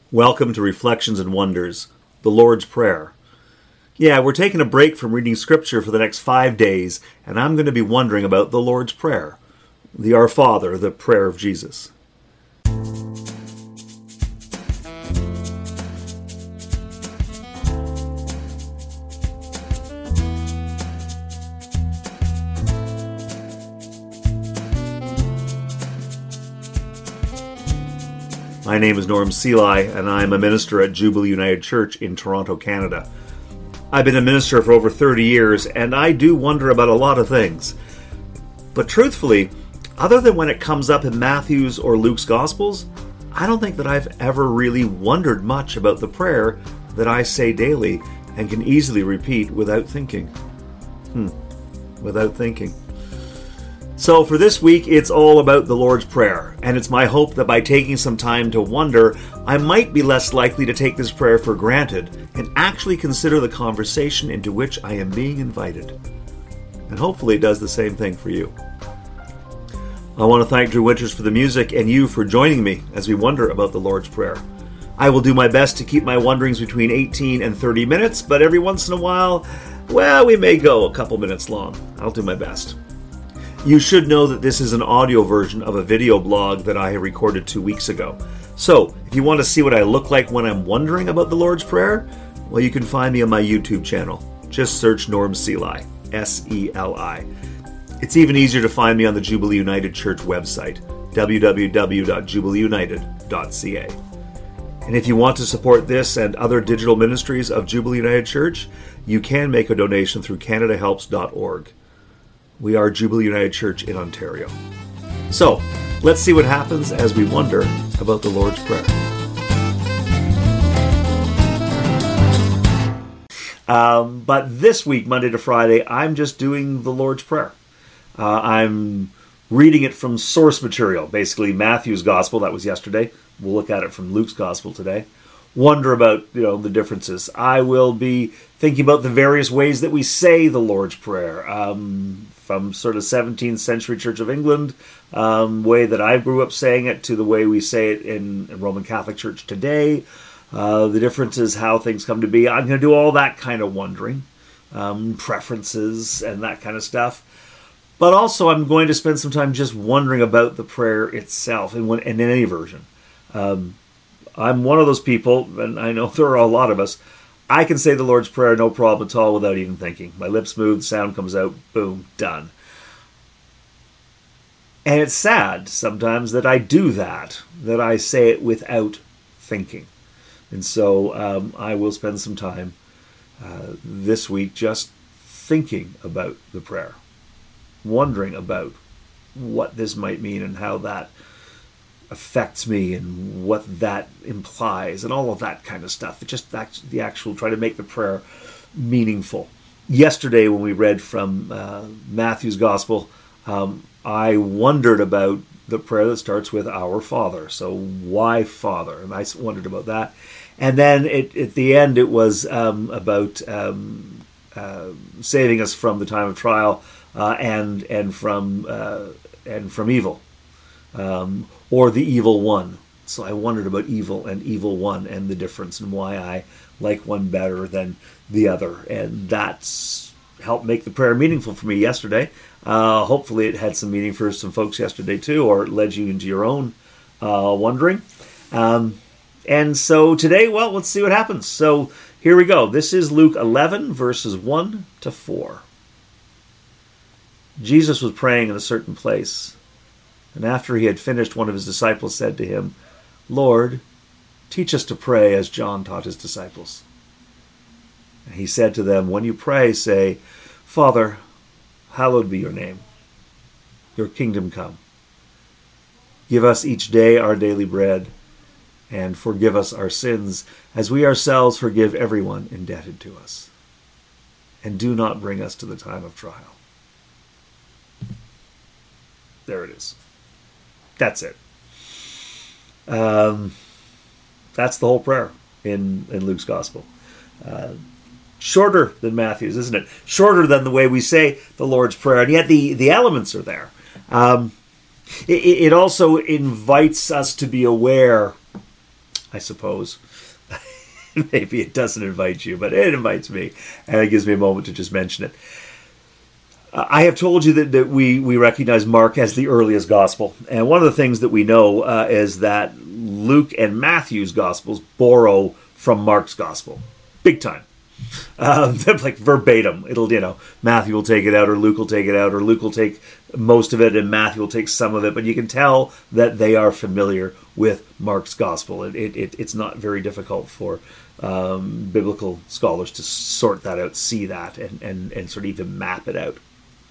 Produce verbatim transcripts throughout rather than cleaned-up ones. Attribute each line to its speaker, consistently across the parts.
Speaker 1: Welcome to Reflections and Wonders, the Lord's Prayer. Yeah, we're taking a break from reading Scripture for the next five days, and I'm going to be wondering about the Lord's Prayer, the Our Father, the prayer of Jesus. My name is Norm Seelye, and I'm a minister at Jubilee United Church in Toronto, Canada. I've been a minister for over thirty years, and I do wonder about a lot of things. But truthfully, other than when it comes up in Matthew's or Luke's Gospels, I don't think that I've ever really wondered much about the prayer that I say daily and can easily repeat without thinking. Hmm, without thinking. So for this week, it's all about the Lord's Prayer, and it's my hope that by taking some time to wonder, I might be less likely to take this prayer for granted and actually consider the conversation into which I am being invited. And hopefully it does the same thing for you. I want to thank Drew Winters for the music and you for joining me as we wonder about the Lord's Prayer. I will do my best to keep my wonderings between eighteen and thirty minutes, but every once in a while, well, we may go a couple minutes long. I'll do my best. You should know that this is an audio version of a video blog that I recorded two weeks ago. So, if you want to see what I look like when I'm wondering about the Lord's Prayer, well, you can find me on my YouTube channel. Just search Norm Seelye, S E L I. It's even easier to find me on the Jubilee United Church website, w w w dot jubilee united dot c a. And if you want to support this and other digital ministries of Jubilee United Church, you can make a donation through canada helps dot org. We are Jubilee United Church in Ontario. So, let's see what happens as we wonder about the Lord's Prayer. Um, but this week, Monday to Friday, I'm just doing the Lord's Prayer. Uh, I'm reading it from source material, basically Matthew's Gospel. That was yesterday. We'll look at it from Luke's Gospel today. Wonder about, you know, the differences. I will be thinking about the various ways that we say the Lord's Prayer. Um, from sort of seventeenth century Church of England, um, way that I grew up saying it, to the way we say it in, in Roman Catholic Church today. Uh, the differences, how things come to be. I'm going to do all that kind of wondering, um, preferences and that kind of stuff. But also I'm going to spend some time just wondering about the prayer itself, in, one, in any version. Um, I'm one of those people, and I know there are a lot of us, I can say the Lord's Prayer no problem at all without even thinking. My lips move, sound comes out, boom, done. And it's sad sometimes that I do that, that I say it without thinking. And so um, I will spend some time uh, this week just thinking about the prayer, wondering about what this might mean and how that affects me and what that implies and all of that kind of stuff. It just the actual try to make the prayer meaningful. Yesterday when we read from uh, Matthew's Gospel, um, I wondered about the prayer that starts with Our Father. So why Father? And I wondered about that. And then it, at the end it was um, about um, uh, saving us from the time of trial uh, and and from uh, and from evil. Um, or the evil one. So I wondered about evil and evil one and the difference and why I like one better than the other. And that's helped make the prayer meaningful for me yesterday. Uh, hopefully it had some meaning for some folks yesterday too, or it led you into your own uh, wondering. Um, and so today, well, let's see what happens. So here we go. This is Luke eleven, verses one to four. Jesus was praying in a certain place. And after he had finished, one of his disciples said to him, "Lord, teach us to pray as John taught his disciples." And he said to them, "When you pray, say, 'Father, hallowed be your name. Your kingdom come. Give us each day our daily bread, and forgive us our sins, as we ourselves forgive everyone indebted to us. And do not bring us to the time of trial.'" There it is. That's it. Um, that's the whole prayer in, in Luke's Gospel. Uh, shorter than Matthew's, isn't it? Shorter than the way we say the Lord's Prayer, and yet the, the elements are there. Um, it, it also invites us to be aware I suppose. Maybe it doesn't invite you, but it invites me, and it gives me a moment to just mention it. Uh, I have told you that, that we, we recognize Mark as the earliest gospel, and one of the things that we know uh, is that Luke and Matthew's gospels borrow from Mark's gospel, big time. Um, like verbatim. It'll, you know, Matthew will take it out, or Luke will take it out, or Luke will take most of it, and Matthew will take some of it. But you can tell that they are familiar with Mark's gospel. It, it, it it's not very difficult for um, biblical scholars to sort that out, see that, and, and, and sort of even map it out.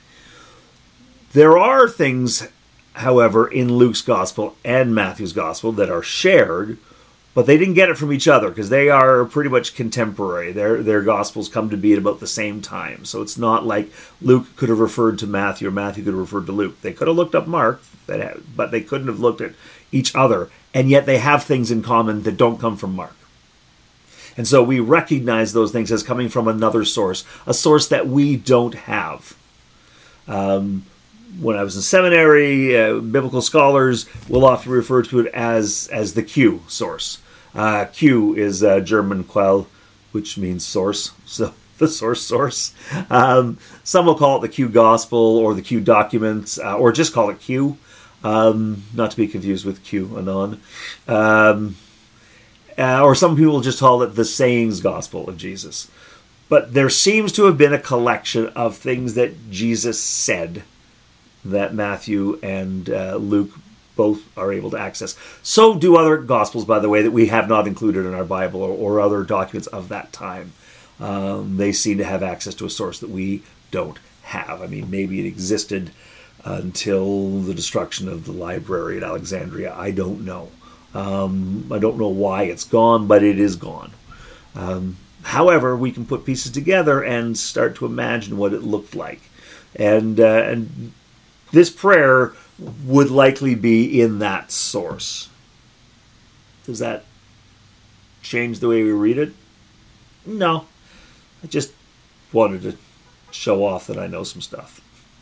Speaker 1: There are things, however, in Luke's gospel and Matthew's gospel that are shared, but they didn't get it from each other because they are pretty much contemporary. Their their gospels come to be at about the same time. So it's not like Luke could have referred to Matthew or Matthew could have referred to Luke. They could have looked up Mark, but they couldn't have looked at each other. And yet they have things in common that don't come from Mark. And so we recognize those things as coming from another source, a source that we don't have. Um, when I was in seminary, uh, biblical scholars will often refer to it as, as the Q source. Uh, Q is uh, German Quell, which means source, so the source source. Um, some will call it the Q Gospel or the Q Documents, uh, or just call it Q, um, not to be confused with Q Anon. Um, uh, or some people just call it the Sayings Gospel of Jesus. But there seems to have been a collection of things that Jesus said that Matthew and uh, Luke both are able to access. So do other Gospels, by the way, that we have not included in our Bible or, or other documents of that time. Um, they seem to have access to a source that we don't have. I mean, maybe it existed until the destruction of the library at Alexandria. I don't know. Um, I don't know why it's gone, but it is gone. Um, however, we can put pieces together and start to imagine what it looked like. And, uh, and this prayer would likely be in that source. Does that change the way we read it? No. I just wanted to show off that I know some stuff.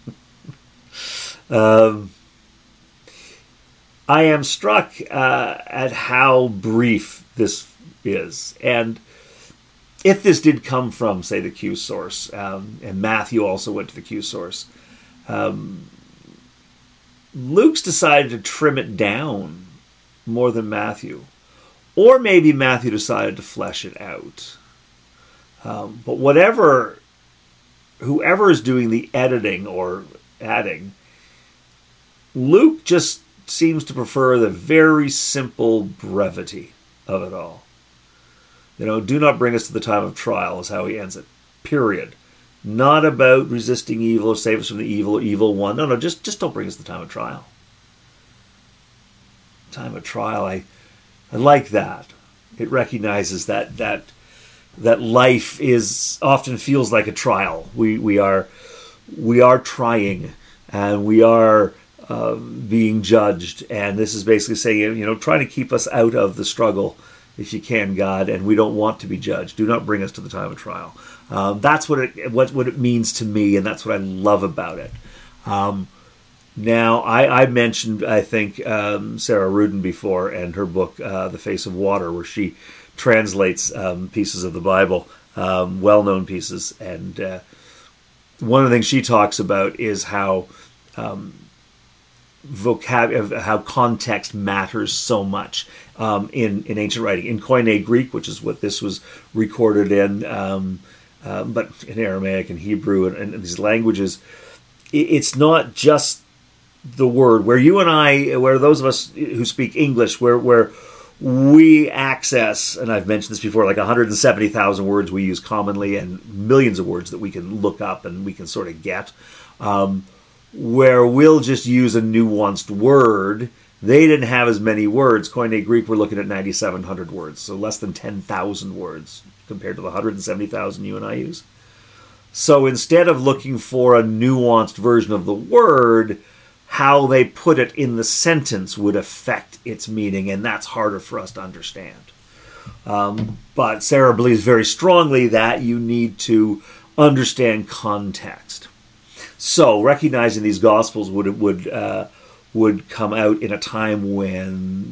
Speaker 1: um, I am struck uh, at how brief this is. And if this did come from, say, the Q source, um, and Matthew also went to the Q source, um, Luke's decided to trim it down more than Matthew. Or maybe Matthew decided to flesh it out. Um, but whatever, whoever is doing the editing or adding, Luke just seems to prefer the very simple brevity of it all. You know, do not bring us to the time of trial is how he ends it. Period. Not about resisting evil or save us from the evil or evil one. No, no, just, just don't bring us to the time of trial. Time of trial, I, I like that. It recognizes that that that life is often feels like a trial. We we are we are trying, and we are uh, being judged. And this is basically saying, you know, trying to keep us out of the struggle, if you can, God. And we don't want to be judged. Do not bring us to the time of trial. Um, that's what it what what it means to me, and that's what I love about it. Um, now, I, I mentioned, I think, um, Sarah Rudin before, and her book, uh, The Face of Water, where she translates um, pieces of the Bible, um, well-known pieces. And uh, one of the things she talks about is how um, vocab, how context matters so much um, in, in ancient writing. In Koine Greek, which is what this was recorded in, um, uh, but in Aramaic and Hebrew and, and these languages, it, it's not just the word. Where you and I, where those of us who speak English, where where we access, and I've mentioned this before, like one hundred seventy thousand words we use commonly and millions of words that we can look up and we can sort of get, um, where we'll just use a nuanced word. They didn't have as many words. Koine Greek, we're looking at nine thousand seven hundred words, so less than ten thousand words compared to the one hundred seventy thousand you and I use. So instead of looking for a nuanced version of the word, how they put it in the sentence would affect its meaning, and that's harder for us to understand. Um, but Sarah believes very strongly that you need to understand context. So recognizing these Gospels would would uh, would come out in a time when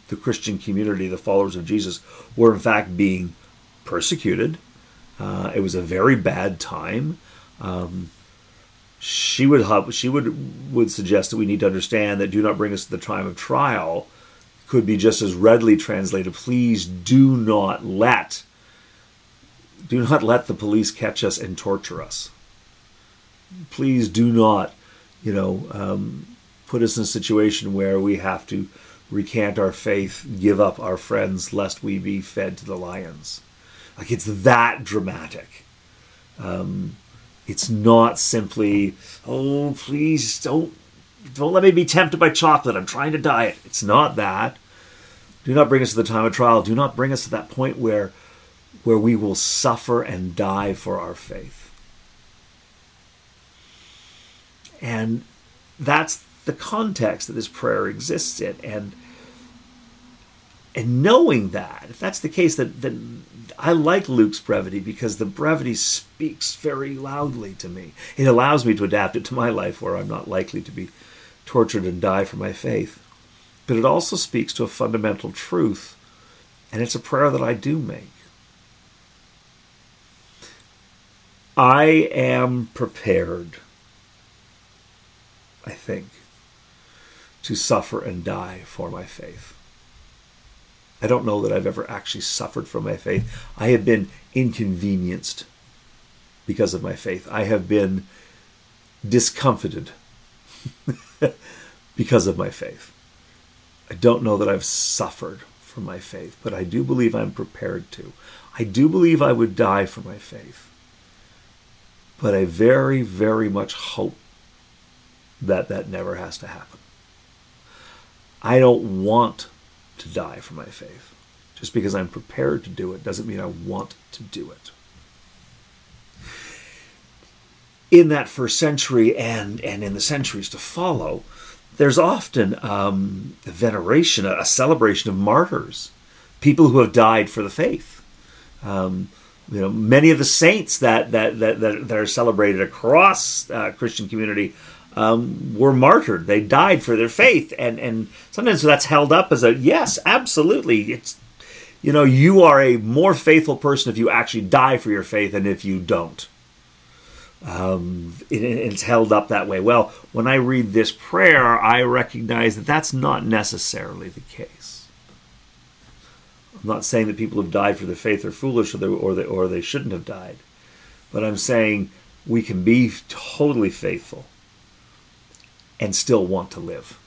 Speaker 1: the Christian community, the followers of Jesus, were in fact being persecuted. Uh, it was a very bad time. Um, she would have, she would would suggest that we need to understand that "do not bring us to the time of trial" could be just as readily translated, "please do not let do not let the police catch us and torture us. Please do not, you know, um, put us in a situation where we have to recant our faith, give up our friends, lest we be fed to the lions." Like, it's that dramatic. Um, it's not simply, "oh, please don't don't let me be tempted by chocolate. I'm trying to diet." It's not that. Do not bring us to the time of trial. Do not bring us to that point where where we will suffer and die for our faith. And that's the context that this prayer exists in. And and knowing that, if that's the case, that, that I like Luke's brevity, because the brevity speaks very loudly to me. It allows me to adapt it to my life, where I'm not likely to be tortured and die for my faith. But it also speaks to a fundamental truth, and it's a prayer that I do make. I am prepared, I think, to suffer and die for my faith. I don't know that I've ever actually suffered for my faith. I have been inconvenienced because of my faith. I have been discomfited because of my faith. I don't know that I've suffered for my faith, but I do believe I'm prepared to. I do believe I would die for my faith. But I very, very much hope that that never has to happen. I don't want to die for my faith. Just because I'm prepared to do it doesn't mean I want to do it. In that first century and, and in the centuries to follow, there's often um, a veneration, a celebration of martyrs, people who have died for the faith. Um, you know, many of the saints that that that, that are celebrated across uh, Christian community um, were martyred. They died for their faith, and and sometimes that's held up as a yes, absolutely. It's, you know, you are a more faithful person if you actually die for your faith than if you don't. Um, it, it's held up that way. Well, when I read this prayer, I recognize that that's not necessarily the case. I'm not saying that people who've died for their faith are foolish, or they, or they, or they shouldn't have died. But I'm saying we can be totally faithful and still want to live.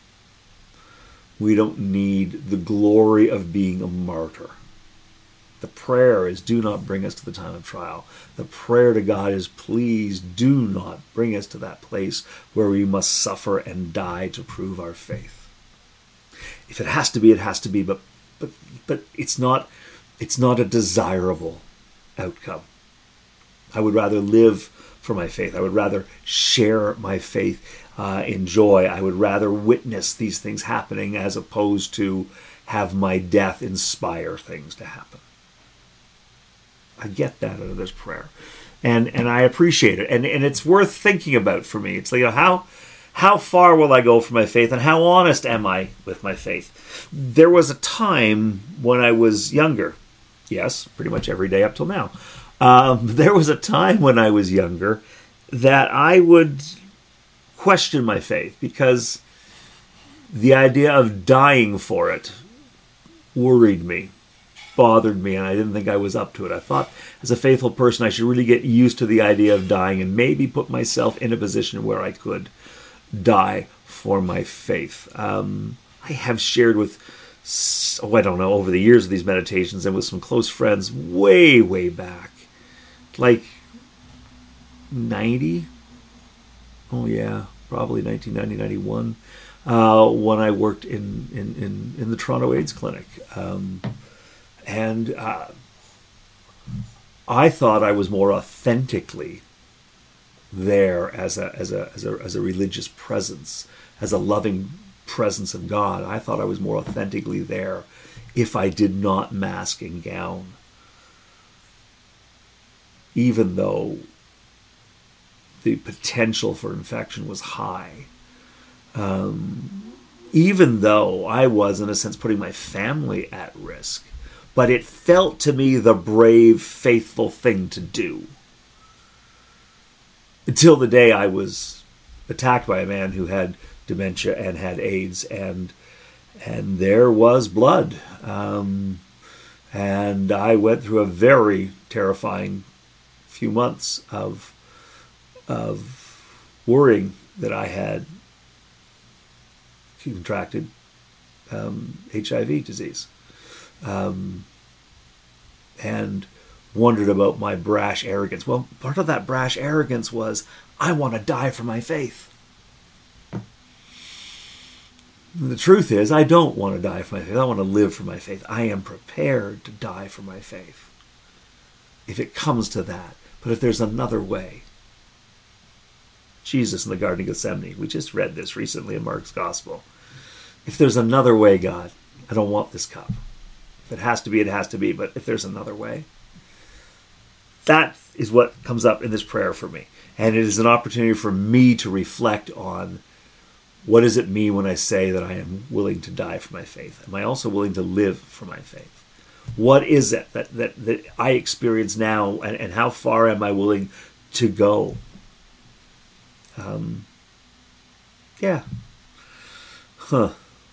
Speaker 1: We don't need the glory of being a martyr. The prayer is, do not bring us to the time of trial. The prayer to God is, please do not bring us to that place where we must suffer and die to prove our faith. If it has to be, it has to be, but but but it's not it's not a desirable outcome. I would rather live for my faith. I would rather share my faith uh, in joy. I would rather witness these things happening as opposed to have my death inspire things to happen. I get that out of this prayer, and and I appreciate it, and and it's worth thinking about for me. It's like, you know, how how far will I go for my faith, and how honest am I with my faith? There was a time when I was younger, yes, pretty much every day up till now. Um, there was a time when I was younger that I would question my faith because the idea of dying for it worried me, bothered me, and I didn't think I was up to it. I thought, as a faithful person, I should really get used to the idea of dying and maybe put myself in a position where I could die for my faith. Um, I have shared with, oh, I don't know, over the years of these meditations and with some close friends way, way back, like ninety, oh yeah, probably nineteen ninety, ninety-one, uh, when I worked in, in, in, in the Toronto AIDS Clinic. Um, And uh, I thought I was more authentically there as a as a as a as a religious presence, as a loving presence of God. I thought I was more authentically there if I did not mask and gown, even though the potential for infection was high. Um, even though I was, in a sense, putting my family at risk. But it felt to me the brave, faithful thing to do. Until the day I was attacked by a man who had dementia and had AIDS, and and there was blood. Um, and I went through a very terrifying few months of of worrying that I had contracted um, H I V disease, um, and wondered about my brash arrogance. Well, part of that brash arrogance was, I want to die for my faith. And the truth is, I don't want to die for my faith. I want to live for my faith. I am prepared to die for my faith, if it comes to that. But if there's another way, Jesus in the Garden of Gethsemane, we just read this recently in Mark's Gospel. If there's another way, God, I don't want this cup. If it has to be, it has to be. But if there's another way, that is what comes up in this prayer for me. And it is an opportunity for me to reflect on, what does it mean when I say that I am willing to die for my faith? Am I also willing to live for my faith? What is it that, that, that I experience now, and, and how far am I willing to go? Um, yeah. Huh.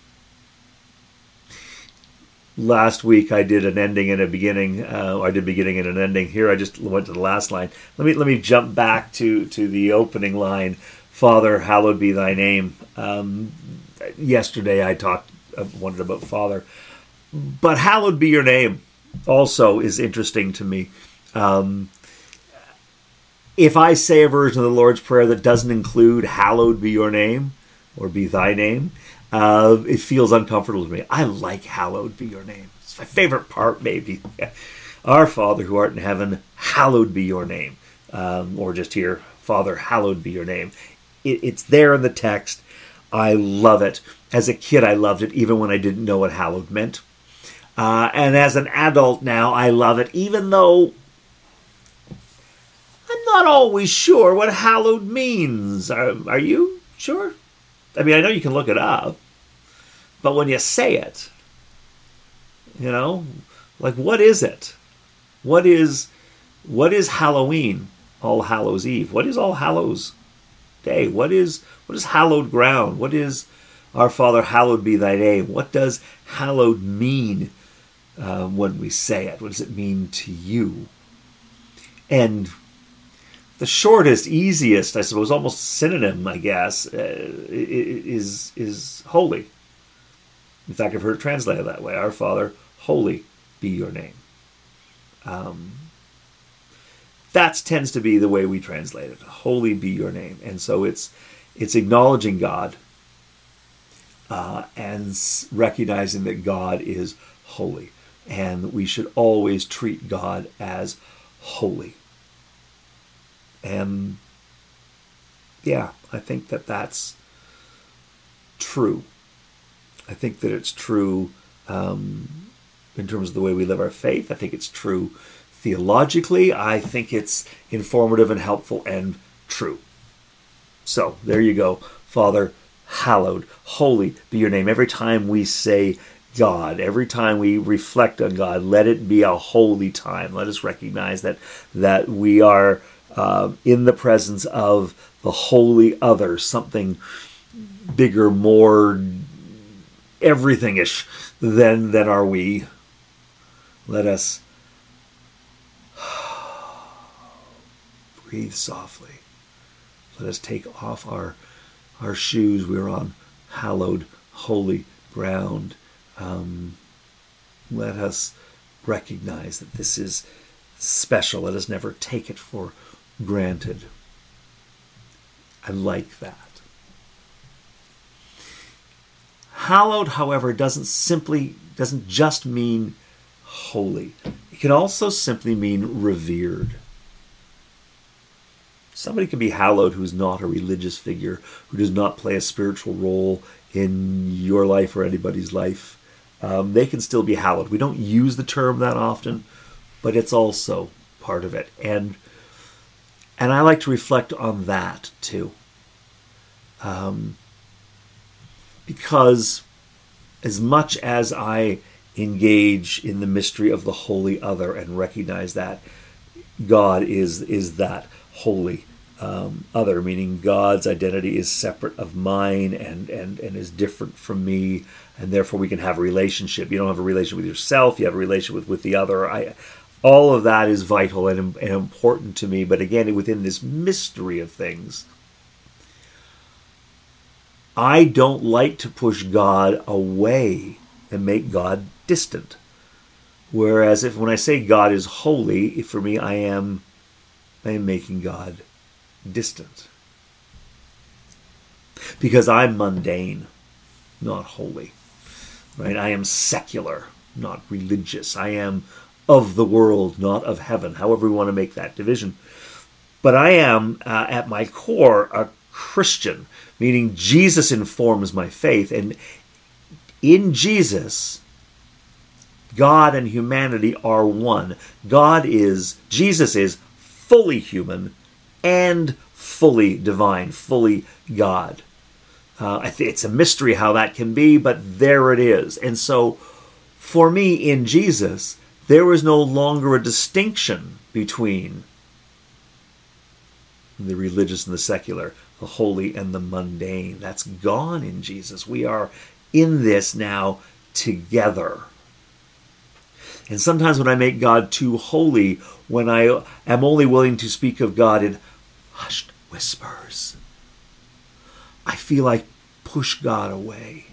Speaker 1: Last week I did an ending and a beginning. Uh, I did beginning and an ending. Here I just went to the last line. Let me let me jump back to, to the opening line. Father, hallowed be thy name. Um, yesterday I talked, uh, wondered about Father, but hallowed be your name also is interesting to me. Um, if I say a version of the Lord's Prayer that doesn't include hallowed be your name or be thy name, Uh, it feels uncomfortable to me. I like hallowed be your name. It's my favorite part, maybe. Our Father who art in heaven, hallowed be your name. Um, or just here, Father, hallowed be your name. It, it's there in the text. I love it. As a kid, I loved it, even when I didn't know what hallowed meant. Uh, and as an adult now, I love it, even though I'm not always sure what hallowed means. Are, are you sure? I mean, I know you can look it up, but when you say it, you know, like, what is it? What is, what is Halloween? All Hallows Eve. What is All Hallows Day? What is, what is hallowed ground? What is Our Father, hallowed be thy name? What does hallowed mean uh, when we say it? What does it mean to you? And the shortest, easiest, I suppose, almost synonym, I guess, uh, is is holy. In fact, I've heard it translated that way. Our Father, holy be your name. Um, that tends to be the way we translate it. Holy be your name. And so it's it's acknowledging God uh, and recognizing that God is holy. And we should always treat God as holy. And yeah, I think that that's true. I think that it's true um, in terms of the way we live our faith. I think it's true theologically. I think it's informative and helpful and true. So there you go. Father, hallowed, holy be your name. Every time we say God, every time we reflect on God, let it be a holy time. Let us recognize that that we are Uh, in the presence of the holy other, something bigger, more everything-ish than, than are we. Let us breathe softly. Let us take off our, our shoes. We're on hallowed, holy ground. Um, let us recognize that this is special. Let us never take it for granted. I like that. Hallowed, however, doesn't simply doesn't just mean holy. It can also simply mean revered. Somebody can be hallowed who's not a religious figure, who does not play a spiritual role in your life or anybody's life. Um, they can still be hallowed. We don't use the term that often, but it's also part of it. And And I like to reflect on that too. Um, Because as much as I engage in the mystery of the holy other and recognize that God is is that holy um, other, meaning God's identity is separate of mine and, and, and is different from me, and therefore we can have a relationship. You don't have a relationship with yourself, you have a relationship with, with the other. I, all of that is vital and, and important to me, but again, within this mystery of things, I don't like to push God away and make God distant. Whereas if when I say God is holy, if for me I am I am making God distant. Because I'm mundane, not holy. Right? I am secular, not religious. I am of the world, not of heaven, however we want to make that division. But I am, uh, at my core, a Christian, meaning Jesus informs my faith. And in Jesus, God and humanity are one. God is, Jesus is fully human and fully divine, fully God. Uh, I think it's a mystery how that can be, but there it is. And so, for me, in Jesus, there is no longer a distinction between the religious and the secular, the holy and the mundane. That's gone in Jesus. We are in this now together. And sometimes when I make God too holy, when I am only willing to speak of God in hushed whispers, I feel like push God away.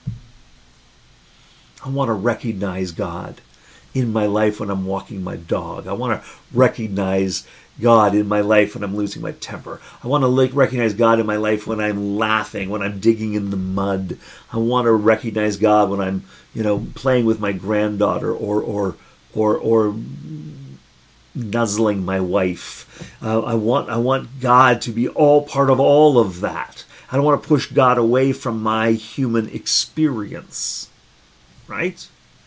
Speaker 1: I want to recognize God in my life when I'm walking my dog. I want to recognize God in my life when I'm losing my temper. I want to recognize God in my life when I'm laughing, when I'm digging in the mud. I want to recognize God when I'm, you know, playing with my granddaughter or or or or nuzzling my wife. Uh, I want I want God to be all part of all of that. I don't want to push God away from my human experience, right?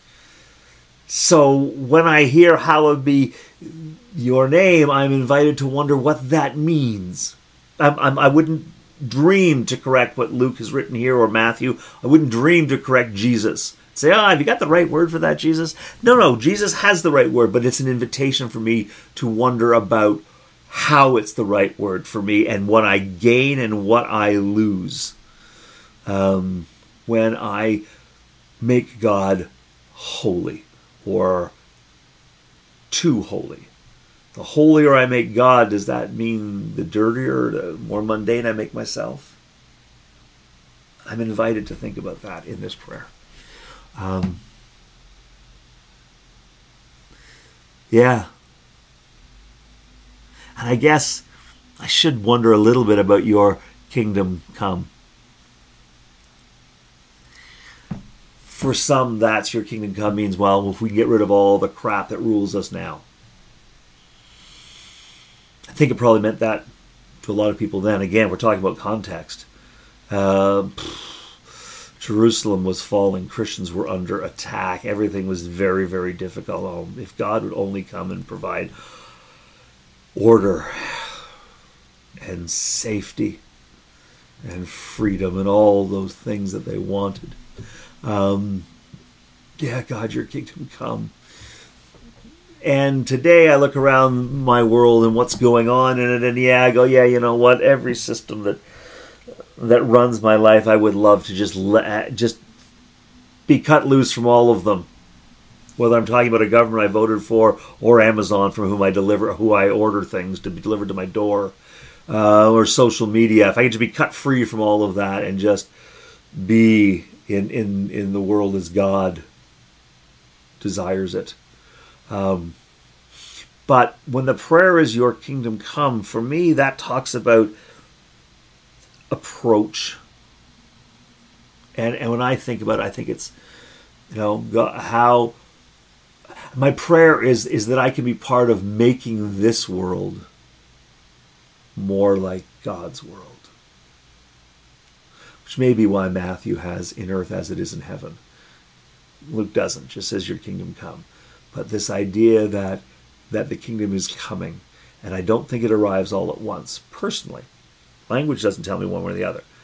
Speaker 1: So when I hear hallowed be your name, I'm invited to wonder what that means. I'm, I'm, I wouldn't dream to correct what Luke has written here or Matthew. I wouldn't dream to correct Jesus. Say, ah, oh, have you got the right word for that, Jesus? No, no, Jesus has the right word, but it's an invitation for me to wonder about how it's the right word for me and what I gain and what I lose um, when I make God holy or too holy. The holier I make God, does that mean the dirtier, the more mundane I make myself? I'm invited to think about that in this prayer. Um, yeah. And I guess I should wonder a little bit about your kingdom come. For some, that's your kingdom come means, well, if we can get rid of all the crap that rules us now. I think it probably meant that to a lot of people then. Again, we're talking about context. Uh, Jerusalem was falling. Christians were under attack. Everything was very, very difficult. Oh, if God would only come and provide order and safety and freedom and all those things that they wanted. Um, yeah, God, your kingdom come. And today I look around my world and what's going on in it, and yeah, I go, yeah, you know what? Every system that that runs my life, I would love to just let, just be cut loose from all of them. Whether I'm talking about a government I voted for or Amazon from whom I deliver, who I order things to be delivered to my door, uh, or social media. If I get to be cut free from all of that and just be in in in the world as God desires it. Um, but when the prayer is your kingdom come, for me, that talks about approach. And and when I think about it, I think it's, you know, how my prayer is, is that I can be part of making this world more like God's world. Which may be why Matthew has in earth as it is in heaven. Luke doesn't, just says your kingdom come. But this idea that that the kingdom is coming, and I don't think it arrives all at once, personally. Language doesn't tell me one way or the other.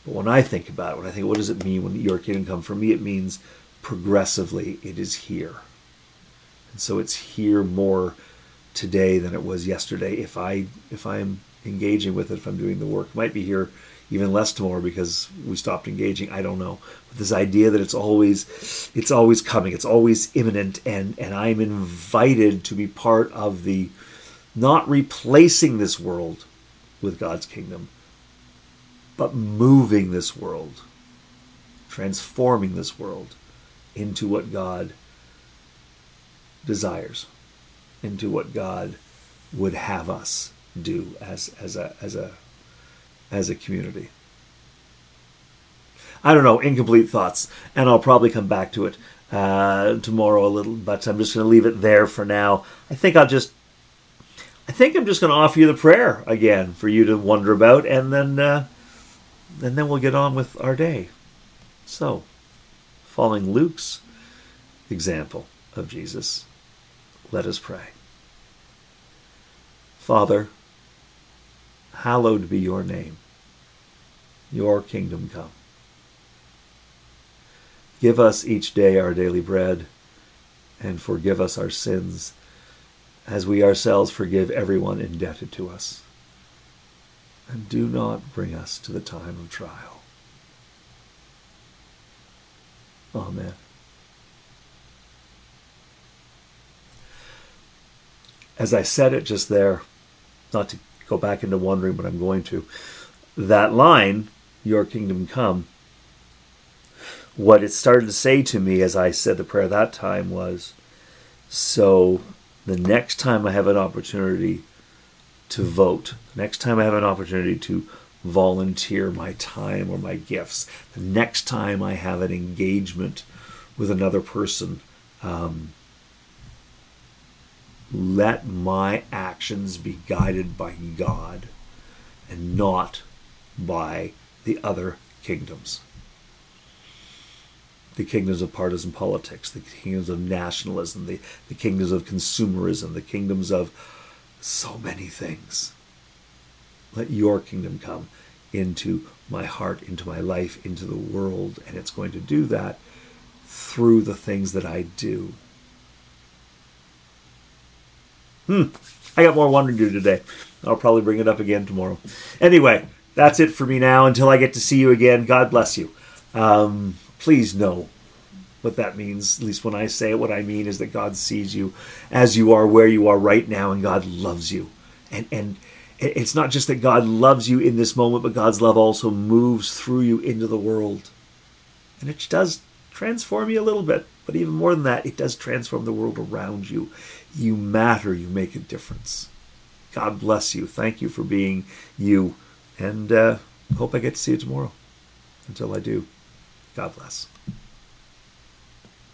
Speaker 1: But when I think about it, when I think, what does it mean when your kingdom come? For me, it means progressively it is here. And so it's here more today than it was yesterday. If I if I'm engaging with it, if I'm doing the work, it might be here even less tomorrow because we stopped engaging. I don't know. But this idea that it's always it's always coming, it's always imminent, and and I'm invited to be part of the not replacing this world with God's kingdom, but moving this world, transforming this world into what God desires, into what God would have us do as as a as a as a community. I don't know, incomplete thoughts, and I'll probably come back to it uh, tomorrow a little, but I'm just going to leave it there for now. I think I'll just I think I'm just going to offer you the prayer again for you to wonder about, and then uh, and then we'll get on with our day. So, following Luke's example of Jesus, let us pray. Father, hallowed be your name. Your kingdom come. Give us each day our daily bread, and forgive us our sins, as we ourselves forgive everyone indebted to us. And do not bring us to the time of trial. Amen. As I said it just there, not to go back into wondering, but I'm going to, that line, your kingdom come, what it started to say to me as I said the prayer that time was, so the next time I have an opportunity to vote, the next time I have an opportunity to volunteer my time or my gifts, the next time I have an engagement with another person, um, let my actions be guided by God and not by the other kingdoms. The kingdoms of partisan politics, the kingdoms of nationalism, the, the kingdoms of consumerism, the kingdoms of so many things. Let your kingdom come into my heart, into my life, into the world, and it's going to do that through the things that I do. Hmm. I got more wondering to do today. I'll probably bring it up again tomorrow. Anyway, that's it for me now. Until I get to see you again, God bless you. Um, please know what that means. At least when I say it, what I mean is that God sees you as you are, where you are right now, and God loves you. And and it's not just that God loves you in this moment, but God's love also moves through you into the world. And it does transform you a little bit. But even more than that, it does transform the world around you. You matter. You make a difference. God bless you. Thank you for being you. And uh, hope I get to see you tomorrow. Until I do, God bless.